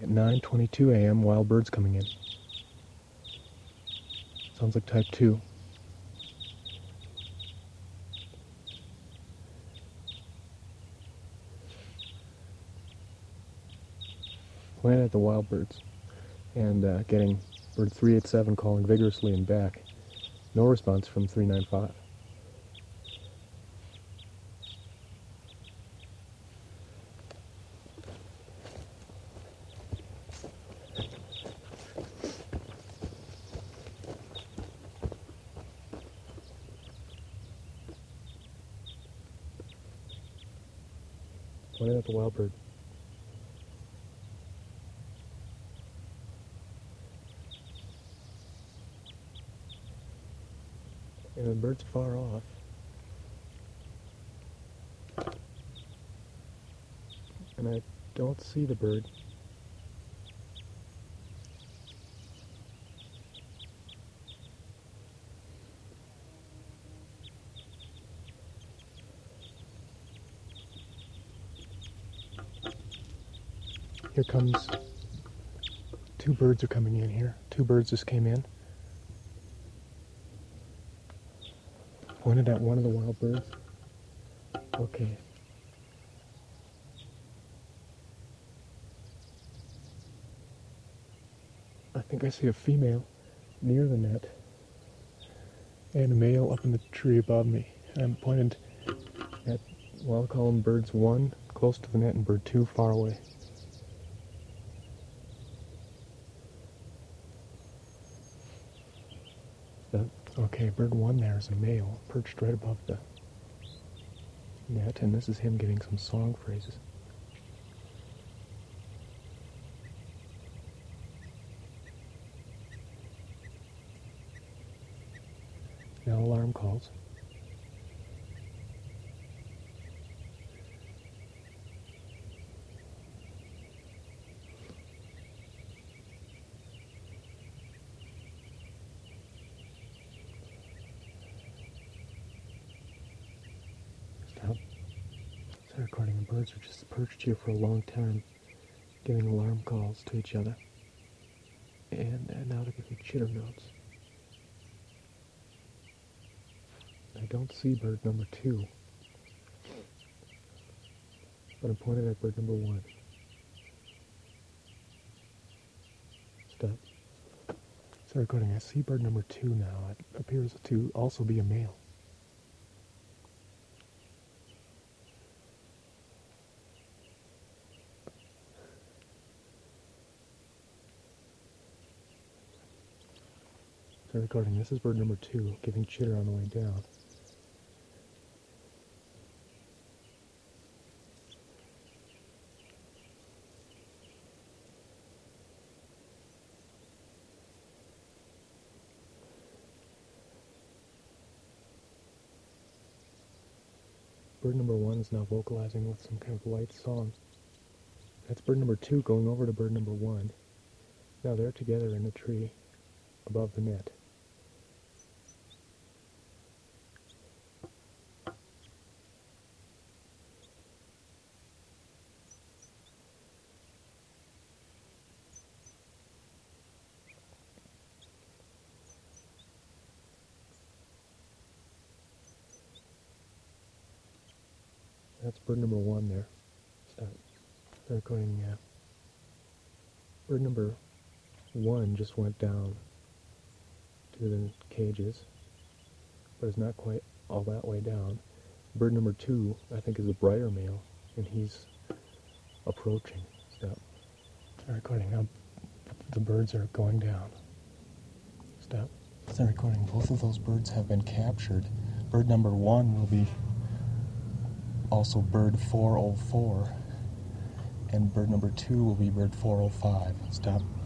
At 9:22 a.m., wild birds coming in. Sounds like type 2. Pointed at the wild birds and getting bird 387 calling vigorously and back. No response from 395. Pointed at the wild bird. And the bird's far off. And I don't see the bird. Here comes, 2 birds are coming in here. 2 birds just came in. Pointed at one of the wild birds. Okay. I think I see a female near the net and a male up in the tree above me. I'm pointed at, well, I'll call them birds 1 close to the net and bird 2 far away. Okay, bird 1 there is a male perched right above the net, and this is him giving some song phrases. Now alarm calls. Stop. Start recording. The birds are just perched here for a long time, giving alarm calls to each other. And now they're giving chitter notes. I don't see bird number 2, but I'm pointed at bird number 1. Stop. Start recording. I see bird number 2 now. It appears to also be a male. Start recording. This is bird number 2, giving chitter on the way down. Bird number 1 is now vocalizing with some kind of light song. That's bird number 2 going over to bird number 1. Now they're together in the tree above the net. That's bird number 1 there. Stop. Start recording. Bird number 1 just went down to the cages, but is not quite all that way down. Bird number 2, I think, is a brighter male, and he's approaching. Stop. Start recording. Now the birds are going down. Stop. Start recording. Both of those birds have been captured. Bird number 1 will be also bird 404, and bird number 2 will be bird 405. Stop.